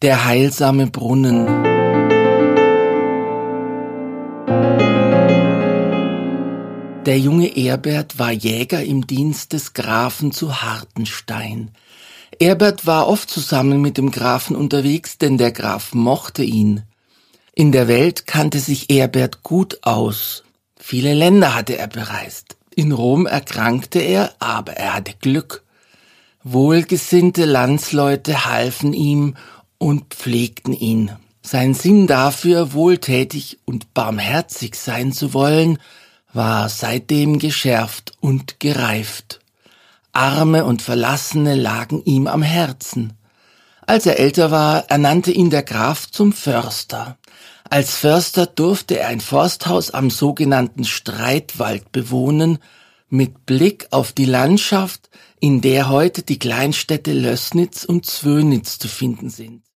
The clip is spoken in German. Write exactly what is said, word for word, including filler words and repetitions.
Der heilsame Brunnen. Der junge Erbert war Jäger im Dienst des Grafen zu Hartenstein. Erbert war oft zusammen mit dem Grafen unterwegs, denn der Graf mochte ihn. In der Welt kannte sich Erbert gut aus. Viele Länder hatte er bereist. In Rom erkrankte er, aber er hatte Glück. Wohlgesinnte Landsleute halfen ihm und pflegten ihn. Sein Sinn dafür, wohltätig und barmherzig sein zu wollen, war seitdem geschärft und gereift. Arme und Verlassene lagen ihm am Herzen. Als er älter war, ernannte ihn der Graf zum Förster. Als Förster durfte er ein Forsthaus am sogenannten Streitwald bewohnen, mit Blick auf die Landschaft, in der heute die Kleinstädte Lößnitz und Zwönitz zu finden sind.